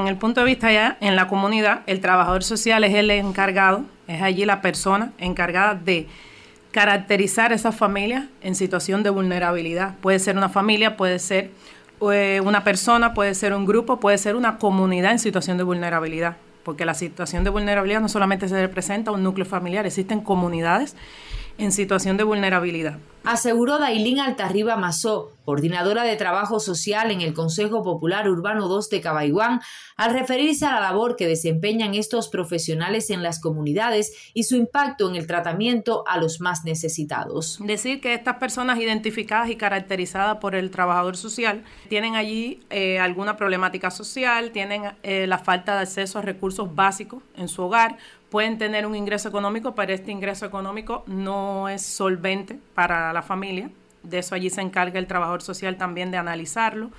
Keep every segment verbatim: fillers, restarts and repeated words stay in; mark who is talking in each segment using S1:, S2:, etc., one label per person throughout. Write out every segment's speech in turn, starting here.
S1: en el punto de vista ya en la comunidad, el trabajador social es el encargado, es allí la persona encargada de caracterizar esas familias en situación de vulnerabilidad. Puede ser una familia, puede ser eh, una persona, puede ser un grupo, puede ser una comunidad en situación de vulnerabilidad, porque la situación de vulnerabilidad no solamente se representa un núcleo familiar, existen comunidades en situación de vulnerabilidad.
S2: Aseguró Dailín Altarriba Mazó, coordinadora de Trabajo Social en el Consejo Popular Urbano dos de Cabaiguán, al referirse a la labor que desempeñan estos profesionales en las comunidades y su impacto en el tratamiento a los más necesitados.
S1: Decir que estas personas identificadas y caracterizadas por el trabajador social tienen allí eh, alguna problemática social, tienen eh, la falta de acceso a recursos básicos en su hogar, pueden tener un ingreso económico, pero este ingreso económico no es solvente para la familia. De eso allí se encarga el trabajador social también de analizarlo.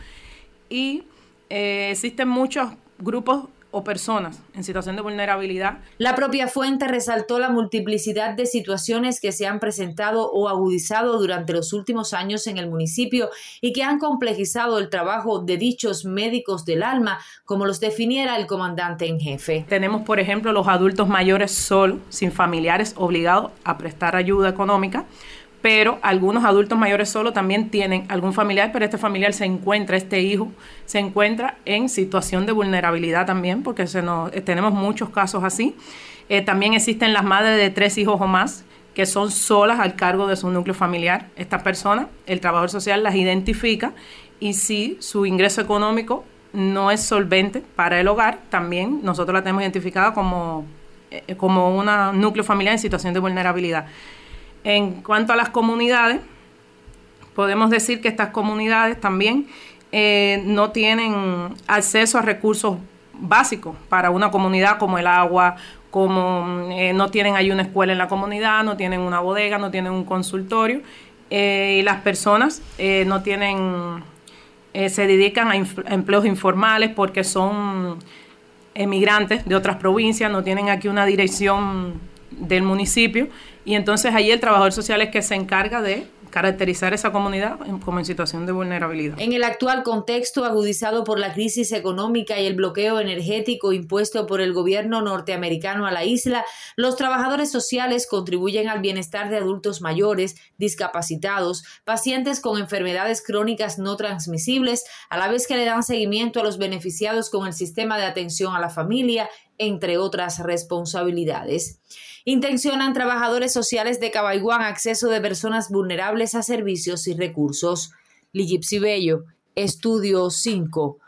S1: Y eh, existen muchos grupos o personas en situación de vulnerabilidad.
S2: La propia fuente resaltó la multiplicidad de situaciones que se han presentado o agudizado durante los últimos años en el municipio y que han complejizado el trabajo de dichos médicos del alma, como los definiera el comandante en jefe.
S1: Tenemos, por ejemplo, los adultos mayores solos, sin familiares, obligados a prestar ayuda económica, pero algunos adultos mayores solo también tienen algún familiar, pero este familiar se encuentra, este hijo se encuentra en situación de vulnerabilidad también, porque se nos, eh, tenemos muchos casos así. Eh, también existen las madres de tres hijos o más que son solas al cargo de su núcleo familiar. Estas personas, el trabajador social las identifica y si su ingreso económico no es solvente para el hogar, también nosotros la tenemos identificada como, eh, como un núcleo familiar en situación de vulnerabilidad. En cuanto a las comunidades, podemos decir que estas comunidades también eh, no tienen acceso a recursos básicos para una comunidad, como el agua, como eh, no tienen ahí una escuela en la comunidad, no tienen una bodega, no tienen un consultorio, eh, y las personas eh, no tienen, eh, se dedican a, inf- a empleos informales porque son emigrantes de otras provincias, no tienen aquí una dirección del municipio, y entonces ahí el trabajador social es que se encarga de caracterizar esa comunidad como en situación de vulnerabilidad.
S2: En el actual contexto agudizado por la crisis económica y el bloqueo energético impuesto por el gobierno norteamericano a la isla, los trabajadores sociales contribuyen al bienestar de adultos mayores, discapacitados, pacientes con enfermedades crónicas no transmisibles, a la vez que le dan seguimiento a los beneficiados con el sistema de atención a la familia, entre otras responsabilidades. Intencionan trabajadores sociales de Cabaiguán acceso de personas vulnerables a servicios y recursos. Ligipsi Bello, Estudio cinco.